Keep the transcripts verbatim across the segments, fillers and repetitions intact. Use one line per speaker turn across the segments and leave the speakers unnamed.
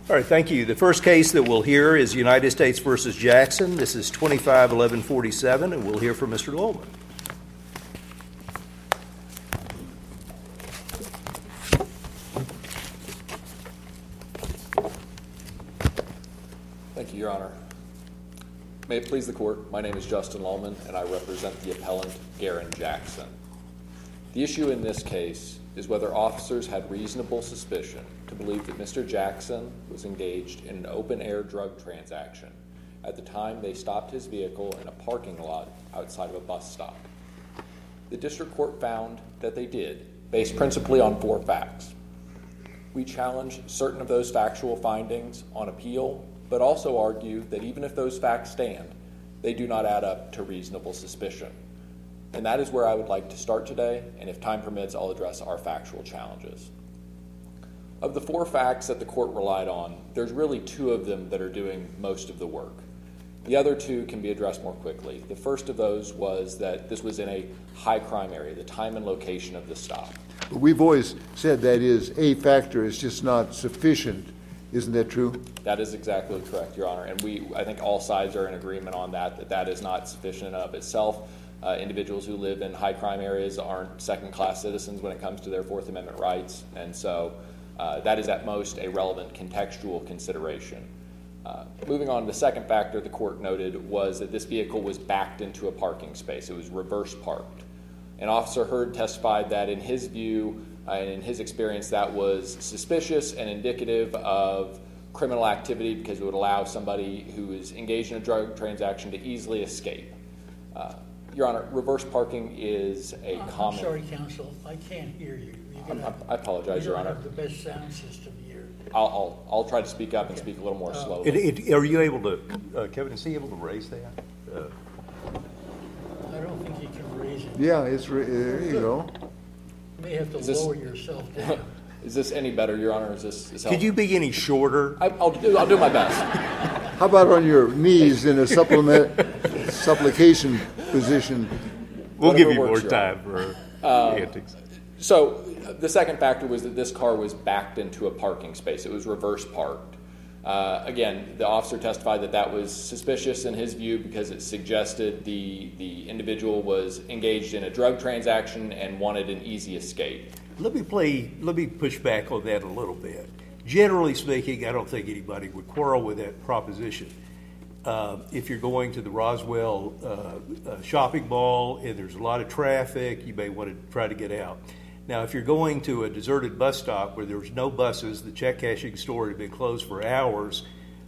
All right, thank you. The first case that we'll hear is United States versus Jackson. This is twenty-five eleven forty-seven, and we'll hear from Mister Lowman.
Thank you, Your Honor. May it please the Court, my name is Justin Lowman, and I represent the appellant, Garen Jackson. The issue in this case is whether officers had reasonable suspicion to believe that Mister Jackson was engaged in an open-air drug transaction at the time they stopped his vehicle in a parking lot outside of a bus stop. The district court found that they did, based principally on four facts. We challenge certain of those factual findings on appeal, but also argue that even if those facts stand, they do not add up to reasonable suspicion. And that is where I would like to start today, and if time permits, I'll address our factual challenges. Of the four facts that the court relied on, there's really two of them that are doing most of the work. The other two can be addressed more quickly. The first of those was that this was in a high crime area, the time and location of the stop.
We've always said that is a factor, it's just not sufficient. Isn't that true?
That is exactly correct, Your Honor. And we, I think all sides are in agreement on that, that that is not sufficient in and of itself. Uh, individuals who live in high crime areas aren't second-class citizens when it comes to their Fourth Amendment rights. And so uh, that is at most a relevant contextual consideration. Uh, moving on to the second factor the court noted was that this vehicle was backed into a parking space. It was reverse parked. And Officer Hurd testified that in his view uh, and in his experience that was suspicious and indicative of criminal activity because it would allow somebody who is engaged in a drug transaction to easily escape. Uh, Your Honor, reverse parking is a
I'm
common...
I'm sorry, counsel. I can't hear you. You're gonna,
I apologize, Your
you don't
Honor.
have the best sound system here.
I'll, I'll, I'll try to speak up and speak a little more
Uh,
slowly.
It, it, are you able to, uh, Kevin, is he able to raise that? Uh,
I don't think you can raise it.
Yeah, it's re- there you go.
You may have to
Is this-
lower yourself down.
Is this any better, Your Honor? Is this is
could you be any shorter?
I, I'll, do, I'll do my best.
How about on your knees in a supplement supplication position?
We'll
Whatever
give you more
works, Your
time for
Uh,
antics.
So the second factor was that this car was backed into a parking space. It was reverse parked. Uh, again, the officer testified that that was suspicious in his view because it suggested the, the individual was engaged in a drug transaction and wanted an easy escape.
Let me play. Let me push back on that a little bit. Generally speaking, I don't think anybody would quarrel with that proposition. Uh, if you're going to the Roswell uh, uh, shopping mall and there's a lot of traffic, you may want to try to get out. Now, if you're going to a deserted bus stop where there's no buses, the check cashing store had been closed for hours,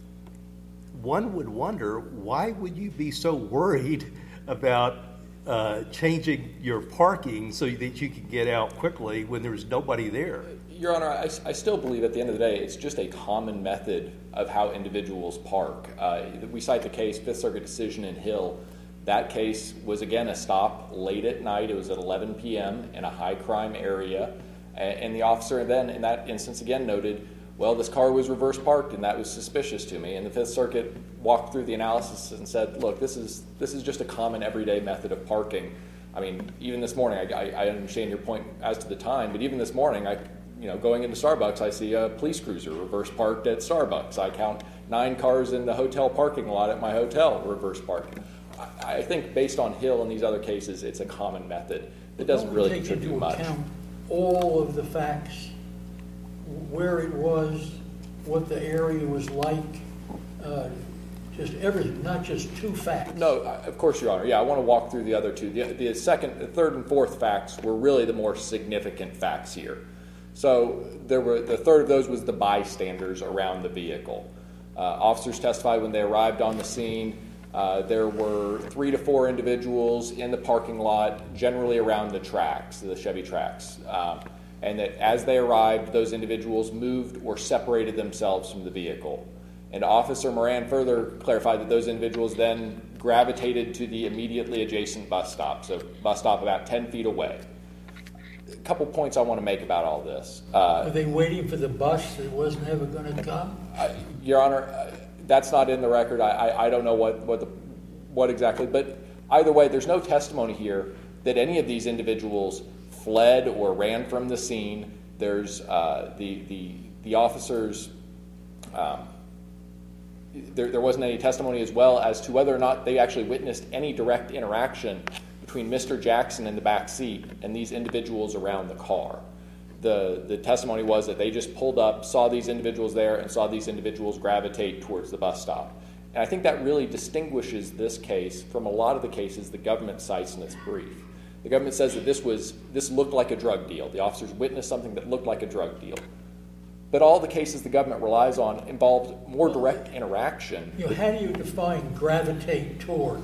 one would wonder, why would you be so worried about uh, changing your parking so that you can get out quickly when there's nobody there?
Your Honor, I, I still believe at the end of the day it's just a common method of how individuals park. Uh, we cite the case, Fifth Circuit decision in Hill. That case was, again, a stop late at night. It was at eleven p.m. in a high-crime area. And the officer then, in that instance, again noted, well, this car was reverse parked, and that was suspicious to me. And the Fifth Circuit walked through the analysis and said, look, this is this is just a common everyday method of parking. I mean, even this morning, I, I, I understand your point as to the time, but even this morning, I, you know, going into Starbucks, I see a police cruiser reverse parked at Starbucks. I count nine cars in the hotel parking lot at my hotel reverse parked. I, I think based on Hill and these other cases, it's a common method. It doesn't really
Don't we take
contribute
into
much.
account all of the facts, where it was, what the area was like, uh, just everything, not just two facts.
No, of course, Your Honor. Yeah, I want to walk through the other two. The, the second, the third, and fourth facts were really the more significant facts here. So there were the third of those was the bystanders around the vehicle. Uh, officers testified when they arrived on the scene. Uh, there were three to four individuals in the parking lot, generally around the tracks, the Chevy tracks, um, and that as they arrived, those individuals moved or separated themselves from the vehicle. And Officer Moran further clarified that those individuals then gravitated to the immediately adjacent bus stop, so bus stop about ten feet away. A couple points I want to make about all this. Uh,
Were they waiting for the bus that wasn't ever going to come?
Uh, Your Honor, uh, that's not in the record. I, I, I don't know what what, the, what exactly, but either way, there's no testimony here that any of these individuals fled or ran from the scene. There's uh, the the the officers Um, there, there wasn't any testimony as well as to whether or not they actually witnessed any direct interaction between Mister Jackson in the back seat and these individuals around the car. The, the testimony was that they just pulled up, saw these individuals there, and saw these individuals gravitate towards the bus stop. And I think that really distinguishes this case from a lot of the cases the government cites in its brief. The government says that this was this looked like a drug deal. The officers witnessed something that looked like a drug deal. But all the cases the government relies on involved more direct interaction.
You know, how do you define gravitate toward?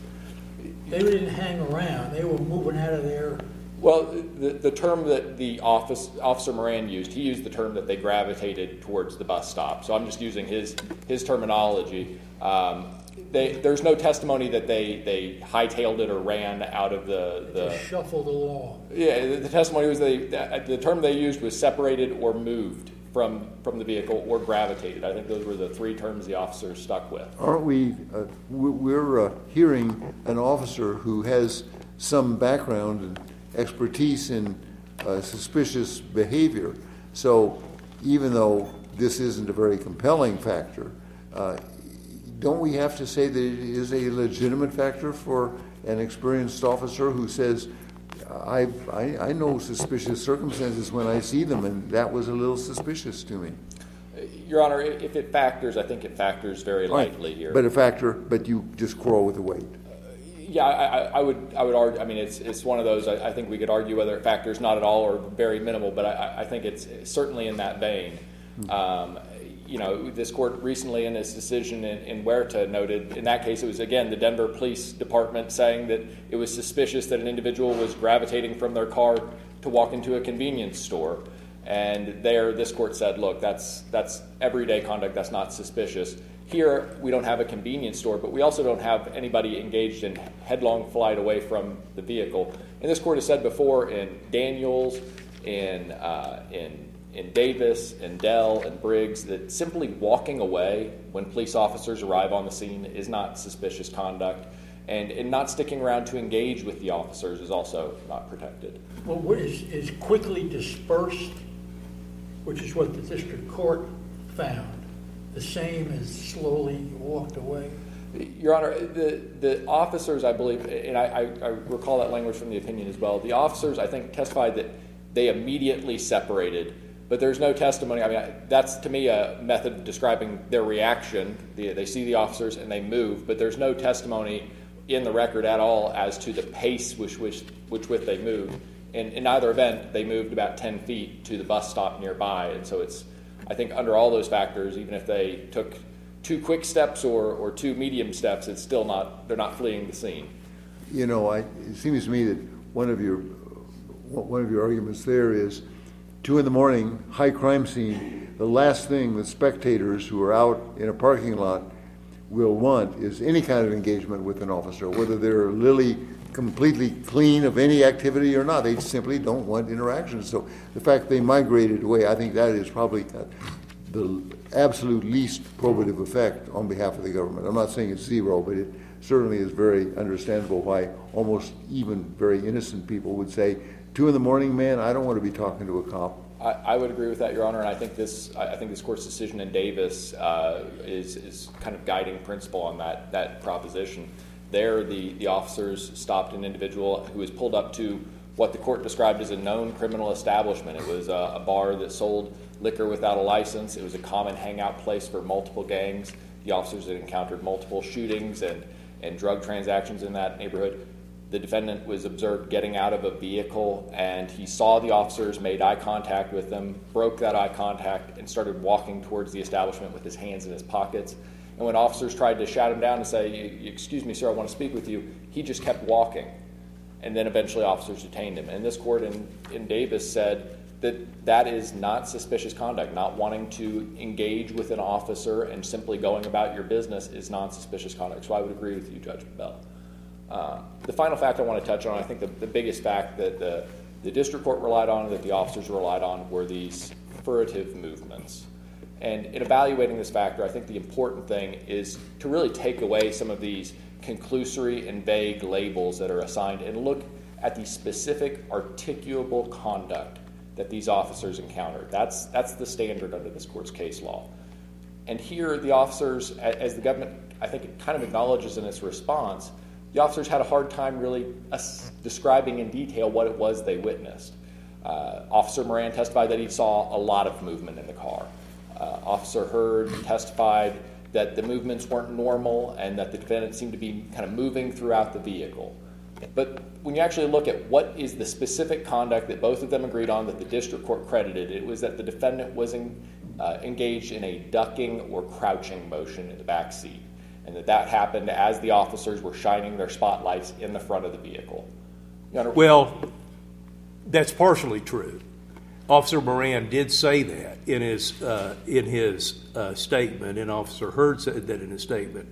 They didn't hang around. They were moving out of there.
Well, the, the term that the office, Officer Moran used, he used the term that they gravitated towards the bus stop. So I'm just using his his terminology. Um, they, there's no testimony that they, they hightailed it or ran out of the... the
Just shuffled along.
Yeah, the, the testimony was they, the term they used was separated or moved from, from the vehicle or gravitated. I think those were the three terms the officers stuck with.
Aren't we, uh, we're uh, hearing an officer who has some background and expertise in uh, suspicious behavior. So even though this isn't a very compelling factor, uh, don't we have to say that it is a legitimate factor for an experienced officer who says, I, I, I know suspicious circumstances when I see them, and that was a little suspicious to me.
Your Honor, if it factors, I think it factors very lightly
right.
here.
But a factor, but you just quarrel with the weight.
Yeah, I, I would. I would argue. I mean, it's it's one of those. I, I think we could argue whether it factors not at all or very minimal. But I, I think it's certainly in that vein. Um, you know, this court recently, in its decision in, in Huerta, noted in that case it was again the Denver Police Department saying that it was suspicious that an individual was gravitating from their car to walk into a convenience store. And there, this court said, look, that's that's everyday conduct. That's not suspicious. Here, we don't have a convenience store, but we also don't have anybody engaged in headlong flight away from the vehicle. And this court has said before in Daniels, in uh, in in Davis, in Dell, and Briggs, that simply walking away when police officers arrive on the scene is not suspicious conduct. And, and not sticking around to engage with the officers is also not protected.
Well, what is, is quickly dispersed, which is what the district court found, the same as slowly walked away?
Your Honor, the, the officers, I believe, and I, I, I recall that language from the opinion as well, the officers, I think, testified that they immediately separated, but there's no testimony. I mean, I, that's, to me, a method of describing their reaction. The, they see the officers and they move, but there's no testimony in the record at all as to the pace which which, which with they moved. And in either event, they moved about ten feet to the bus stop nearby, and so it's, I think under all those factors, even if they took two quick steps or, or two medium steps, it's still not, they're not fleeing the scene.
You know, I, it seems to me that one of your one of your arguments there is two in the morning, high crime scene. The last thing that spectators who are out in a parking lot will want is any kind of engagement with an officer, whether they're literally completely clean of any activity or not. They simply don't want interaction. So the fact they migrated away, I think that is probably the absolute least probative effect on behalf of the government. I'm not saying it's zero, but it certainly is very understandable why almost even very innocent people would say, two in the morning, man, I don't want to be talking to a cop.
I, I would agree with that, Your Honor, and I think this I think this court's decision in Davis uh, is is kind of guiding principle on that that proposition. There, the, the officers stopped an individual who was pulled up to what the court described as a known criminal establishment. It was a, a bar that sold liquor without a license. It was a common hangout place for multiple gangs. The officers had encountered multiple shootings and, and drug transactions in that neighborhood. The defendant was observed getting out of a vehicle, and he saw the officers, made eye contact with them, broke that eye contact, and started walking towards the establishment with his hands in his pockets. And when officers tried to shout him down and say, "Excuse me, sir, I want to speak with you," he just kept walking. And then eventually officers detained him. And this court in, in Davis said that that is not suspicious conduct. Not wanting to engage with an officer and simply going about your business is non-suspicious conduct. So I would agree with you, Judge Bell. Uh, the final fact I want to touch on, I think the, the biggest fact that the, the district court relied on and that the officers relied on were these furtive movements. And in evaluating this factor, I think the important thing is to really take away some of these conclusory and vague labels that are assigned and look at the specific articulable conduct that these officers encountered. That's, that's the standard under this court's case law. And here, the officers, as the government, I think, it kind of acknowledges in its response, the officers had a hard time really uh, describing in detail what it was they witnessed. Uh, Officer Moran testified that he saw a lot of movement in the car. Uh, Officer Hurd testified that the movements weren't normal and that the defendant seemed to be kind of moving throughout the vehicle. But when you actually look at what is the specific conduct that both of them agreed on that the district court credited, it was that the defendant was in, uh, engaged in a ducking or crouching motion in the back seat, and that that happened as the officers were shining their spotlights in the front of the vehicle. Your Honor,
Well, that's partially true. Officer Moran did say that in his uh, in his uh, statement, and Officer Hurd said that in his statement.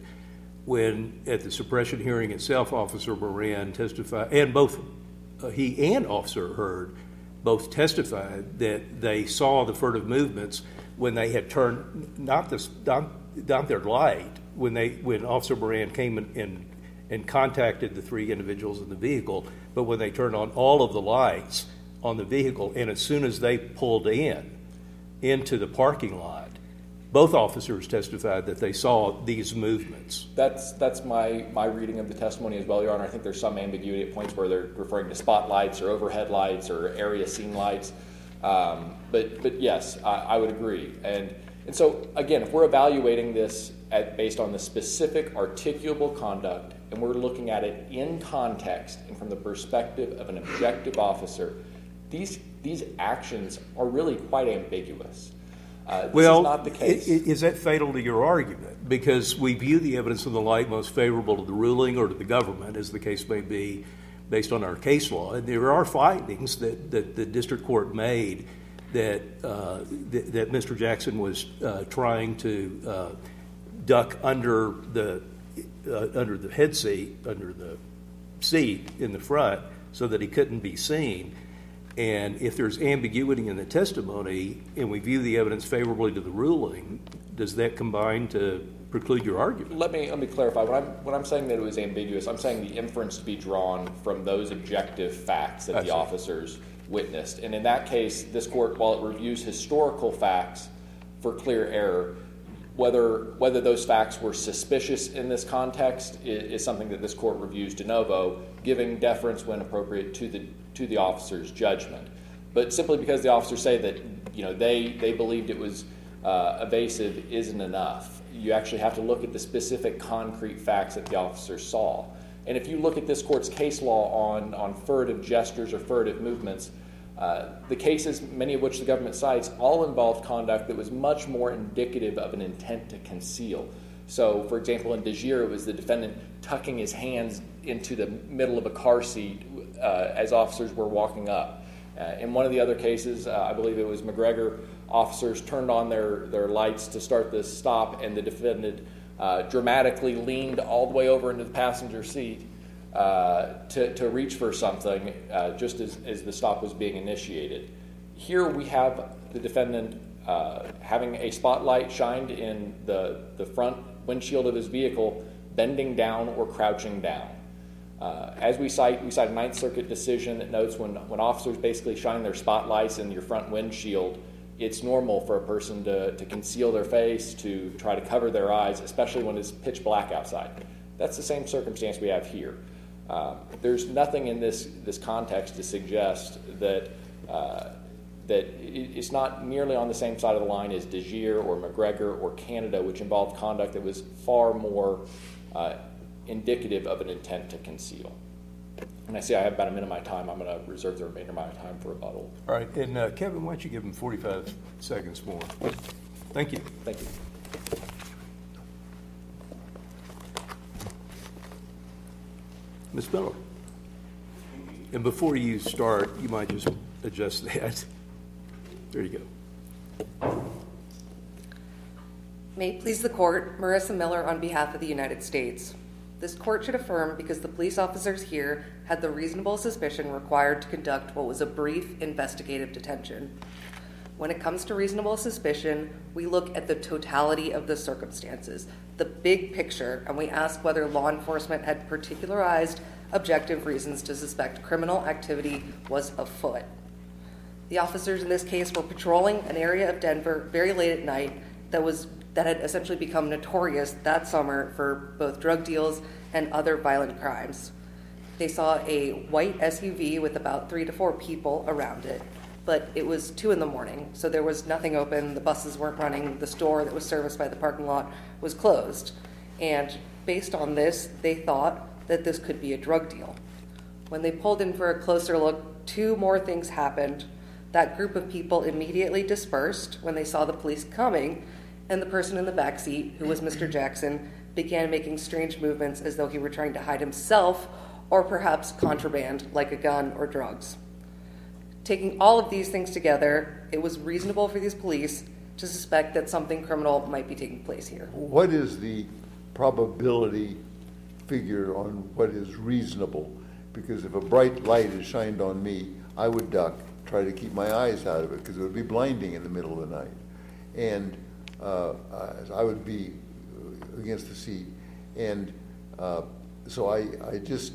When at the suppression hearing itself, Officer Moran testified, and both uh, he and Officer Hurd both testified that they saw the furtive movements when they had turned not the not, not their light when they when Officer Moran came in, in and contacted the three individuals in the vehicle, but when they turned on all of the lights on the vehicle, and as soon as they pulled in into the parking lot, both officers testified that they saw these movements.
That's that's my, my reading of the testimony as well, Your Honor. I think there's some ambiguity at points where they're referring to spotlights or overhead lights or area scene lights. Um, but but yes, I, I would agree. And and so again, if we're evaluating this at, based on the specific articulable conduct, and we're looking at it in context and from the perspective of an objective officer, these these actions are really quite ambiguous. Uh, this
well,
is not the case.
i- is that fatal to your argument? Because we view the evidence in the light most favorable to the ruling or to the government, as the case may be, based on our case law. And there are findings that, that the district court made that uh, th- that Mister Jackson was uh, trying to uh, duck under the uh, under the head seat, under the seat in the front, so that he couldn't be seen. And if there's ambiguity in the testimony and we view the evidence favorably to the ruling, does that combine to preclude your argument?
Let me let me clarify. When I'm when I'm saying that it was ambiguous, I'm saying the inference to be drawn from those objective facts that
I
the
see.
officers witnessed. And in that case, this court, while it reviews historical facts for clear error, whether whether those facts were suspicious in this context is, is something that this court reviews de novo, giving deference when appropriate to the to the officer's judgment. But simply because the officers say that you know they they believed it was uh, evasive isn't enough. You actually have to look at the specific concrete facts that the officers saw. And if you look at this court's case law on on furtive gestures or furtive movements, Uh, the cases, many of which the government cites, all involved conduct that was much more indicative of an intent to conceal. So, for example, in DeGier, it was the defendant tucking his hands into the middle of a car seat uh, as officers were walking up. Uh, in one of the other cases, uh, I believe it was McGregor, officers turned on their, their lights to start the stop, and the defendant uh, dramatically leaned all the way over into the passenger seat Uh, to, to reach for something uh, just as, as the stop was being initiated. Here we have the defendant uh, having a spotlight shined in the, the front windshield of his vehicle, bending down or crouching down. Uh, as we cite, we cite a Ninth Circuit decision that notes when, when officers basically shine their spotlights in your front windshield, it's normal for a person to, to conceal their face, to try to cover their eyes, especially when it's pitch black outside. That's the same circumstance we have here. Uh, there's nothing in this this context to suggest that uh, that it's not nearly on the same side of the line as DeGier or McGregor or Canada, which involved conduct that was far more uh, indicative of an intent to conceal. And I see I have about a minute of my time. I'm going to reserve the remainder of my time for rebuttal.
All right, and uh, Kevin, why don't you give him forty-five seconds more? Thank you.
Thank you.
Miz Miller. And before you start, you might just adjust that. There you go.
May it please the court, Marissa Miller on behalf of the United States. This court should affirm because the police officers here had the reasonable suspicion required to conduct what was a brief investigative detention. When it comes to reasonable suspicion, we look at the totality of the circumstances, the big picture, and we ask whether law enforcement had particularized objective reasons to suspect criminal activity was afoot. The officers in this case were patrolling an area of Denver very late at night that was that had essentially become notorious that summer for both drug deals and other violent crimes. They saw a white S U V with about three to four people around it, but it was two in the morning, so there was nothing open, the buses weren't running, the store that was serviced by the parking lot was closed. And based on this, they thought that this could be a drug deal. When they pulled in for a closer look, two more things happened. That group of people immediately dispersed when they saw the police coming, and the person in the back seat, who was Mister Jackson, began making strange movements as though he were trying to hide himself or perhaps contraband like a gun or drugs. Taking all of these things together, it was reasonable for these police to suspect that something criminal might be taking place here.
What is the probability figure on what is reasonable? Because if a bright light is shined on me, I would duck, try to keep my eyes out of it, because it would be blinding in the middle of the night. And uh, I would be against the seat. And uh, so I, I just,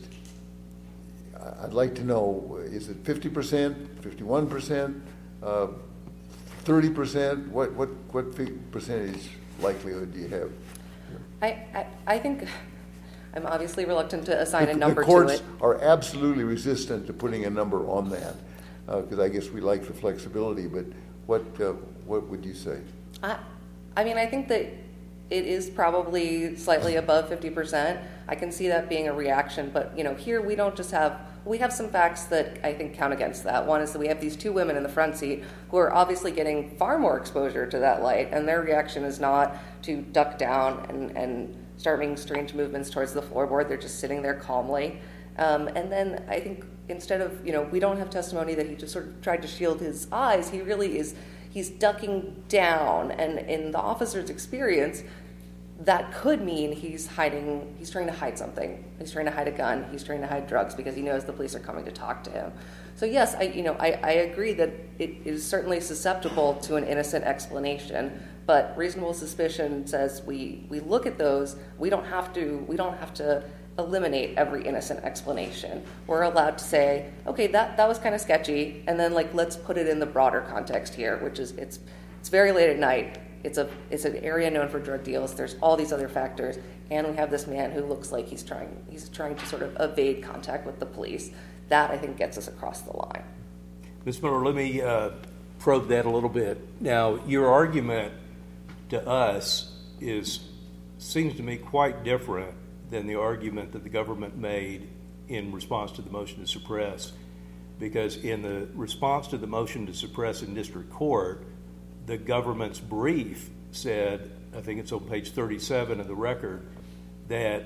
I'd like to know, is it fifty percent, fifty-one percent, uh, thirty percent? What, what, what percentage likelihood do you have?
I, I, I think I'm obviously reluctant to assign
the,
a number
the courts
to it.
are absolutely resistant to putting a number on that, because uh, I guess we like the flexibility. But what uh, what would you say?
I, I mean, I think that it is probably slightly above fifty percent. I can see that being a reaction, but you know, here we don't just have, we have some facts that I think count against that. One is that we have these two women in the front seat who are obviously getting far more exposure to that light, and their reaction is not to duck down and, and start making strange movements towards the floorboard. They're just sitting there calmly. Um, and then I think instead of, you know, we don't have testimony that he just sort of tried to shield his eyes. He really is, he's ducking down. And in the officer's experience, that could mean he's hiding, he's trying to hide something. He's trying to hide a gun. He's trying to hide drugs because he knows the police are coming to talk to him. So yes, I, you know, I, I agree that it is certainly susceptible to an innocent explanation, but reasonable suspicion says we, we look at those. We don't have to, we don't have to eliminate every innocent explanation. We're allowed to say, okay, that, that was kind of sketchy, and then like let's put it in the broader context here, which is it's it's very late at night. It's a it's an area known for drug deals. There's all these other factors, and we have this man who looks like he's trying he's trying to sort of evade contact with the police. That I think gets us across the line.
Miz Miller, let me uh, probe that a little bit. Now, your argument to us is seems to me quite different than the argument that the government made in response to the motion to suppress, because in the response to the motion to suppress in district court, the government's brief said, I think it's on page thirty-seven of the record, that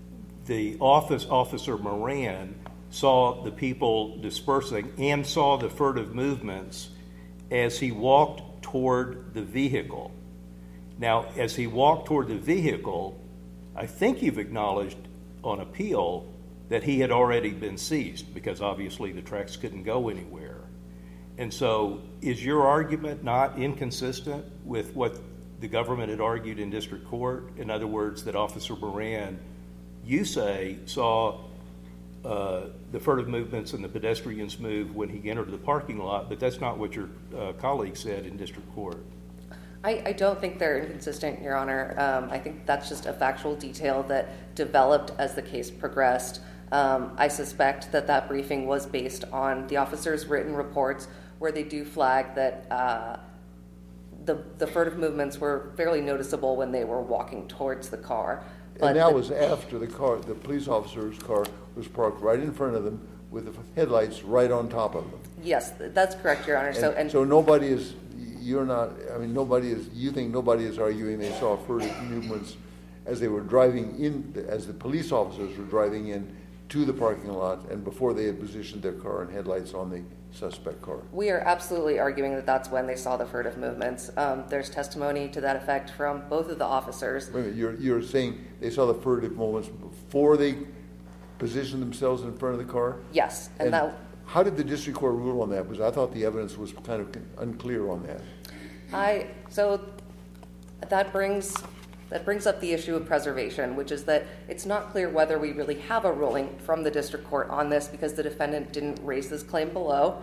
the office officer Moran saw the people dispersing and saw the furtive movements as he walked toward the vehicle. Now, as he walked toward the vehicle, I think you've acknowledged on appeal that he had already been seized because obviously the tracks couldn't go anywhere. And so is your argument not inconsistent with what the government had argued in district court? In other words, that Officer Moran, you say, saw uh, the furtive movements and the pedestrians move when he entered the parking lot, but that's not what your uh, colleague said in district court.
I, I don't think they're inconsistent, Your Honor. Um, I think that's just a factual detail that developed as the case progressed. Um, I suspect that that briefing was based on the officer's written reports where they do flag that uh, the, the furtive movements were fairly noticeable when they were walking towards the car. But
and that
the,
was after the car, the police officer's car was parked right in front of them with the headlights right on top of them.
Yes, that's correct, Your Honor.
And
so, and
so nobody is, you're not, I mean, nobody is, you think nobody is arguing they saw furtive movements as they were driving in, as the police officers were driving in to the parking lot and before they had positioned their car and headlights on the suspect car.
We are absolutely arguing that that's when they saw the furtive movements. Um, there's testimony to that effect from both of the officers.
Wait a minute, you're, you're saying they saw the furtive movements before they positioned themselves in front of the car?
Yes, and,
And
that.
how did the district court rule on that? Because I thought the evidence was kind of unclear on that.
I so that brings that brings up the issue of preservation, which is that it's not clear whether we really have a ruling from the district court on this because the defendant didn't raise this claim below.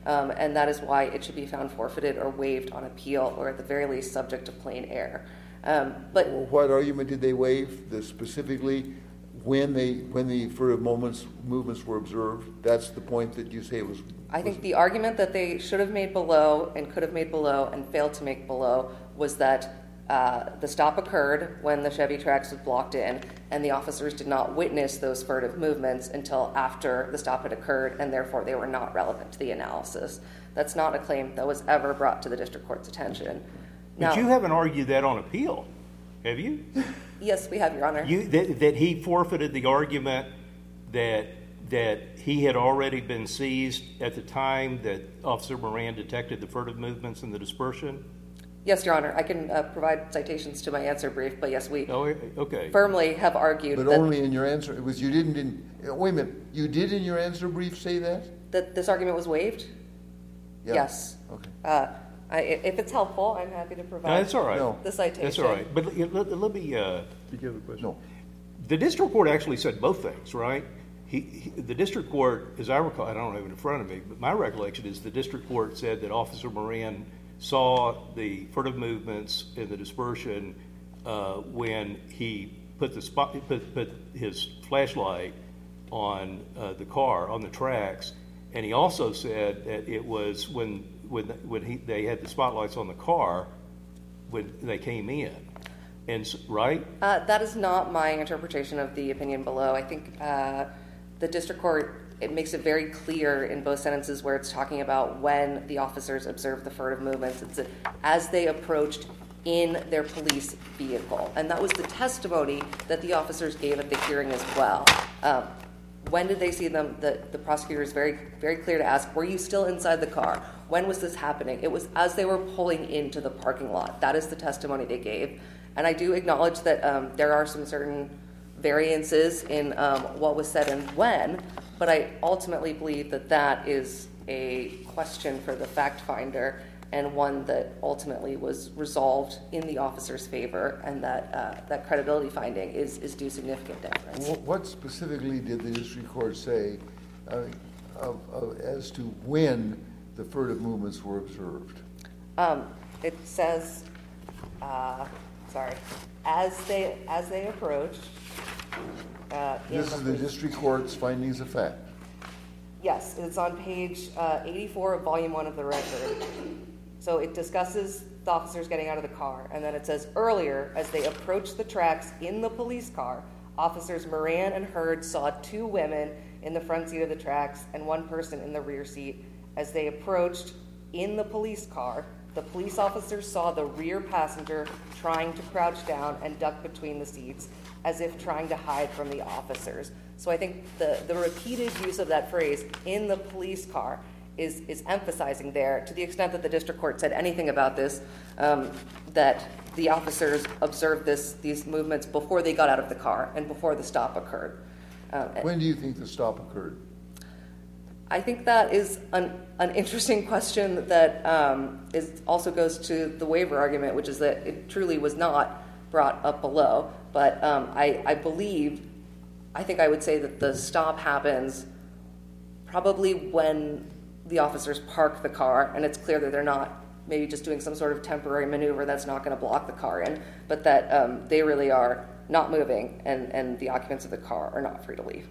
Um, and that is why it should be found forfeited or waived on appeal, or at the very least subject to plain error. Um, but
Well, what argument did they waive? The specifically when they when the furtive moments movements were observed? That's the point that you say was.
I think the argument that they should have made below and could have made below and failed to make below was that uh, the stop occurred when the Chevy Trax was blocked in, and the officers did not witness those furtive movements until after the stop had occurred, and therefore they were not relevant to the analysis. That's not a claim that was ever brought to the district court's attention.
But
Now,
you haven't argued that on appeal, have you?
yes, we have, Your Honor.
You, that, that he forfeited the argument that that he had already been seized at the time that Officer Moran detected the furtive movements and the dispersion?
Yes, Your Honor. I can uh, provide citations to my answer brief, but yes, we
Oh, okay.
firmly have argued
But
that,
only in your answer. It was you didn't. In, wait a minute. You did in your answer brief say that?
that this argument was waived.
Yeah.
Yes.
Okay.
Uh, I, if it's helpful, I'm happy to provide
No, that's all right.
No.
the citation.
That's all right. But let, let, let me, uh, did you have a question?
No.
The district court actually said both things, right? He, he, the district court, as I recall, I don't have it in front of me, but my recollection is the district court said that Officer Moran saw the furtive movements and the dispersion uh, when he put the spot, put, put his flashlight on uh, the car, on the tracks, and he also said that it was when when when he, they had the spotlights on the car when they came in, and s- right?
Uh, that is not my interpretation of the opinion below. I think uh, the district court, it makes it very clear in both sentences where it's talking about when the officers observed the furtive movements. It's a, as they approached in their police vehicle. And that was the testimony that the officers gave at the hearing as well. Um, when did they see them? The, the prosecutor is very, very clear to ask, were you still inside the car? When was this happening? It was as they were pulling into the parking lot. That is the testimony they gave. And I do acknowledge that um, there are some certain variances in um, what was said and when, but I ultimately believe that that is a question for the fact finder, and one that ultimately was resolved in the officer's favor, and that uh, that credibility finding is, is due significant deference.
Wh- What specifically did the district court say uh, of, of, as to when the furtive movements were observed?
Um, it says, uh, sorry, as they as they approached. Uh, in
This is the
police-
district court's findings of fact.
Yes, it's on page uh, eighty-four of volume one of the record. So it discusses the officers getting out of the car, and then it says, earlier, as they approached the tracks in the police car, officers Moran and Hurd saw two women in the front seat of the tracks and one person in the rear seat. As they approached in the police car, the police officers saw the rear passenger trying to crouch down and duck between the seats, as if trying to hide from the officers. So I think the, the repeated use of that phrase, in the police car, is, is emphasizing there, to the extent that the district court said anything about this, um, that the officers observed this, these movements before they got out of the car and before the stop occurred. Um,
When do you think the stop occurred?
I think that is an, an interesting question that um, is also goes to the waiver argument, which is that it truly was not brought up below. But um, I, I believe, I think I would say that the stop happens probably when the officers park the car, and it's clear that they're not maybe just doing some sort of temporary maneuver that's not going to block the car in, but that um, they really are not moving, and, and the occupants of the car are not free to leave.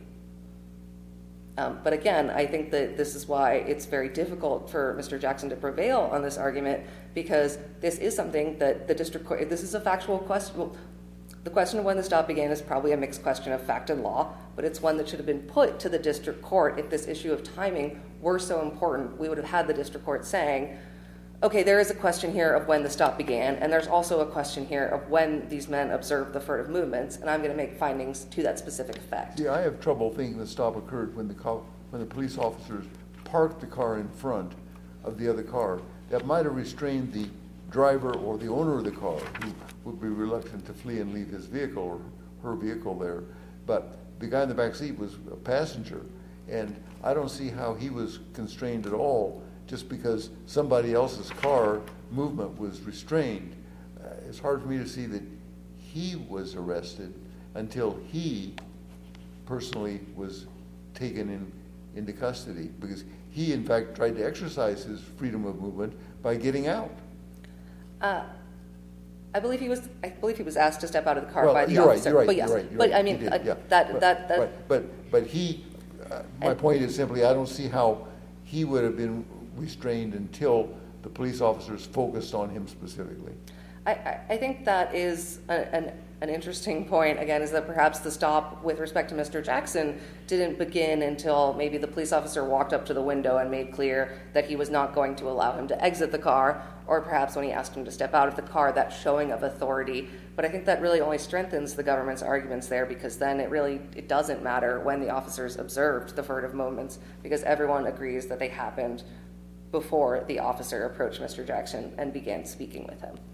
Um, but again, I think that this is why it's very difficult for Mister Jackson to prevail on this argument, because this is something that the district court, this is a factual question. Well, the question of when the stop began is probably a mixed question of fact and law, but it's one that should have been put to the district court. If this issue of timing were so important, we would have had the district court saying, okay, there is a question here of when the stop began, and there's also a question here of when these men observed the furtive movements, and I'm going to make findings to that specific effect.
See, I have trouble thinking the stop occurred when the co- when the police officers parked the car in front of the other car. That might have restrained the driver or the owner of the car, who would be reluctant to flee and leave his vehicle or her vehicle there. But the guy in the back seat was a passenger, and I don't see how he was constrained at all just because somebody else's car movement was restrained. Uh, it's hard for me to see that he was arrested until he personally was taken in into custody, because he in fact tried to exercise his freedom of movement by getting out.
Uh, I believe he was. I believe he was asked to step out of the car
Well,
by the
you're
officer.
right, you're right,
but yes,
you're right, you're
but
right.
I mean
He did,
uh,
yeah.
that
But-
that that.
But, but, but he, uh, my
And-
point is simply, I don't see how he would have been restrained until the police officers focused on him specifically.
I, I, I think that is a, an, an interesting point, again, is that perhaps the stop with respect to Mister Jackson didn't begin until maybe the police officer walked up to the window and made clear that he was not going to allow him to exit the car, or perhaps when he asked him to step out of the car, that showing of authority. But I think that really only strengthens the government's arguments there, because then it really it doesn't matter when the officers observed the furtive movements, because everyone agrees that they happened before the officer approached Mister Jackson and began speaking with him.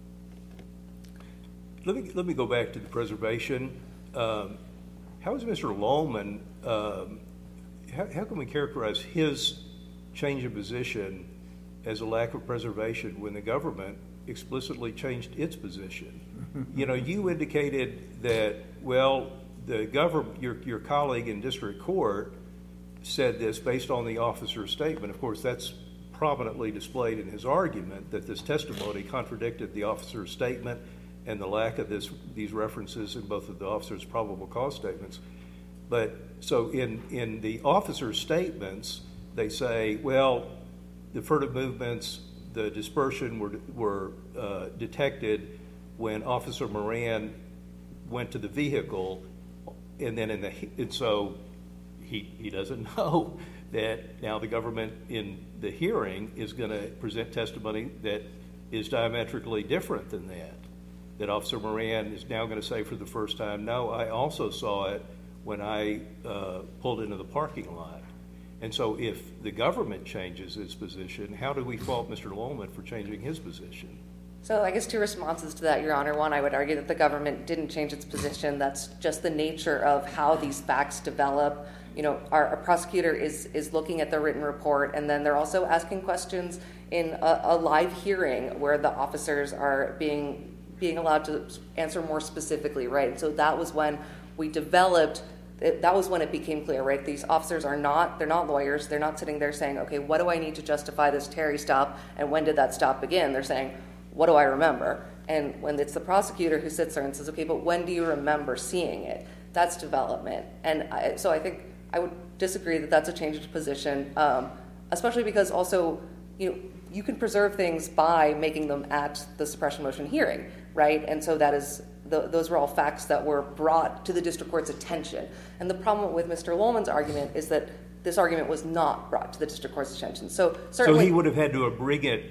Let me, let me go back to the preservation. Um, how is Mister Lohman, um, how, how can we characterize his change of position as a lack of preservation when the government explicitly changed its position? You know, you indicated that, well, the government, your, your colleague in district court said this based on the officer's statement. Of course, that's prominently displayed in his argument that this testimony contradicted the officer's statement and the lack of this, these references in both of the officer's probable cause statements. But so in, in the officer's statements, they say, well, the furtive movements, the dispersion were, were uh, detected when Officer Moran went to the vehicle, and then in the, and so he, he doesn't know that now the government in the hearing is going to present testimony that is diametrically different than that. That Officer Moran is now going to say for the first time, no, I also saw it when I uh, pulled into the parking lot. And so if the government changes its position, how do we fault Mister Lohman for changing his position?
So I guess two responses to that, Your Honor. One, I would argue that the government didn't change its position. That's just the nature of how these facts develop. You know, our, our prosecutor is is looking at the written report, and then they're also asking questions in a, a live hearing where the officers are being being allowed to answer more specifically, right? So that was when we developed, it, that was when it became clear, right? These officers are not, they're not lawyers. They're not sitting there saying, okay, what do I need to justify this Terry stop, and when did that stop begin? They're saying, what do I remember? And when it's the prosecutor who sits there and says, okay, but when do you remember seeing it? That's development. And I, so I think I would disagree that that's a change of position, um, especially because also, you know, you can preserve things by making them at the suppression motion hearing, right? And so that is, the, those were all facts that were brought to the district court's attention. And the problem with Mister Lohman's argument is that this argument was not brought to the district court's attention. So certainly,
So he would have had to bring it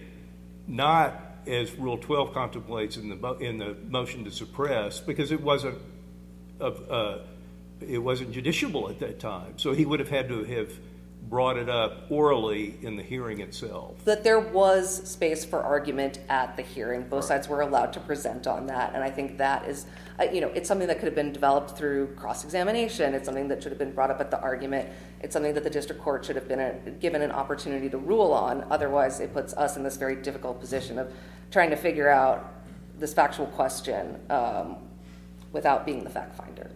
not as Rule twelve contemplates in the in the motion to suppress, because it wasn't of uh, it wasn't judiciable at that time. So he would have had to have brought it up orally in the hearing itself.
That there was space for argument at the hearing. Both sides were allowed to present on that, and I think that is, uh, you know, it's something that could have been developed through cross-examination. It's something that should have been brought up at the argument. It's something that the district court should have been a, given an opportunity to rule on. Otherwise, it puts us in this very difficult position of trying to figure out this factual question um, without being the fact finder.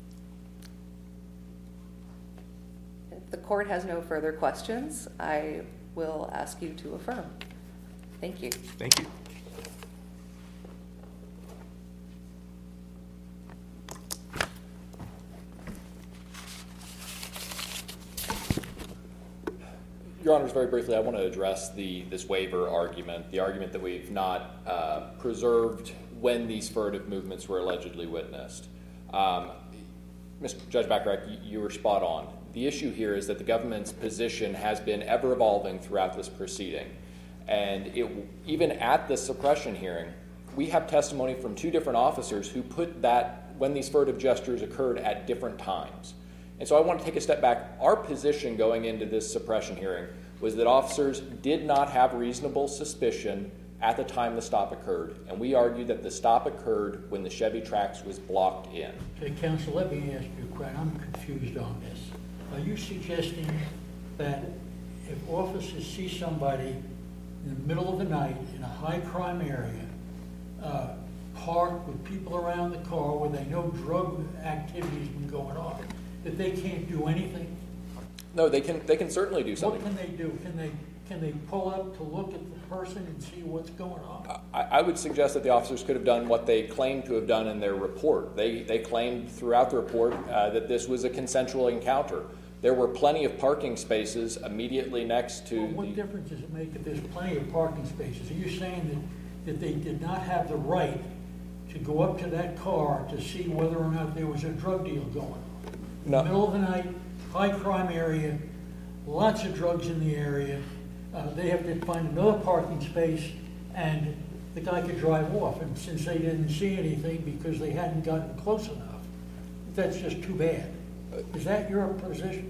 If the court has no further questions, I will ask you to affirm. Thank you.
Thank you.
Your Honors, very briefly, I want to address the this waiver argument, the argument that we've not uh, preserved when these furtive movements were allegedly witnessed. Um, Mister Judge Bacharach, you, you were spot on. The issue here is that the government's position has been ever evolving throughout this proceeding. And it, even at the suppression hearing, we have testimony from two different officers who put that, when these furtive gestures occurred, at different times. And so I want to take a step back. Our position going into this suppression hearing was that officers did not have reasonable suspicion at the time the stop occurred. And we argued that the stop occurred when the Chevy Trax was blocked in.
Okay, counsel, let me ask you a question. I'm confused on this. Are you suggesting that if officers see somebody in the middle of the night in a high crime area, uh, parked with people around the car where they know drug activity has been going on, that they can't do anything?
No, they can, they can certainly do
What
something.
can they do? Can they, can they pull up to look at the person and see what's going on?
I, I would suggest that the officers could have done what they claimed to have done in their report. They, they claimed throughout the report uh, that this was a consensual encounter. There were plenty of parking spaces immediately next to
Well, what
the...
difference does it make if there's plenty of parking spaces? Are you saying that, that they did not have the right to go up to that car to see whether or not there was a drug deal going on? In
No.
the middle of the night, high crime area, lots of drugs in the area. Uh, they have to find another parking space, and the guy could drive off. And since they didn't see anything because they hadn't gotten close enough, that's just too bad. Is that your position?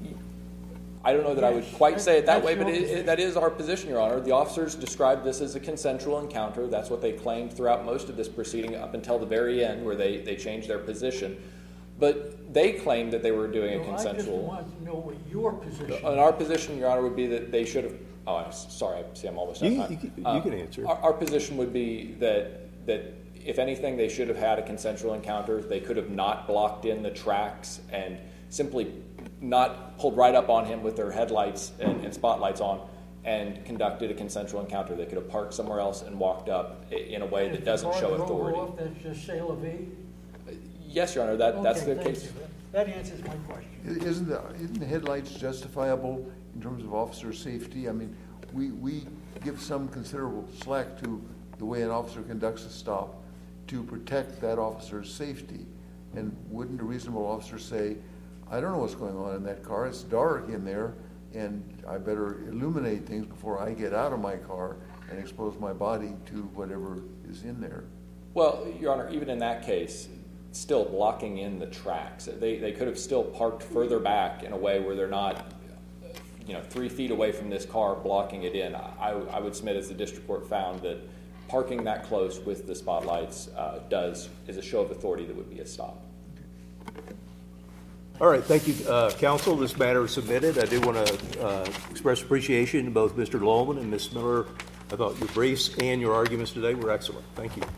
I don't know that I would quite say it that
That's
way, but
your
it,
position.
it, that is our position, Your Honor. The officers described this as a consensual encounter. That's what they claimed throughout most of this proceeding up until the very end where they, they changed their position. But they claimed that they were doing a
Well, I just
consensual...
want to know what your position is.
And our position, Your Honor, would be that they should have. Oh, I'm s- sorry. I see. I'm almost out
You-
of time.
you can-
Uh,
you can answer.
Our, our position would be that that if anything, they should have had a consensual encounter. They could have not blocked in the tracks and simply not pulled right up on him with their headlights and, and spotlights on and conducted a consensual encounter. They could have parked somewhere else and walked up i- in a way
And
that
if the
doesn't
car
show
drove
authority.
off, that's just say la vie?
Yes, Your Honor. That that's
Okay,
the
thank
case.
you. That answers my question.
Isn't the, isn't the headlights justifiable in terms of officer safety? I mean, we, we give some considerable slack to the way an officer conducts a stop to protect that officer's safety. And wouldn't a reasonable officer say, I don't know what's going on in that car, it's dark in there, and I better illuminate things before I get out of my car and expose my body to whatever is in there?
Well, Your Honor, even in that case, still blocking in the tracks. They, they could have still parked further back in a way where they're not, you know, three feet away from this car blocking it in. I, I would submit, as the district court found, that parking that close with the spotlights uh, does, is a show of authority that would be a stop.
All right, thank you, uh, counsel. This matter is submitted. I do want to uh, express appreciation to both Mister Lohman and Miz Miller. I thought your briefs and your arguments today were excellent. Thank you.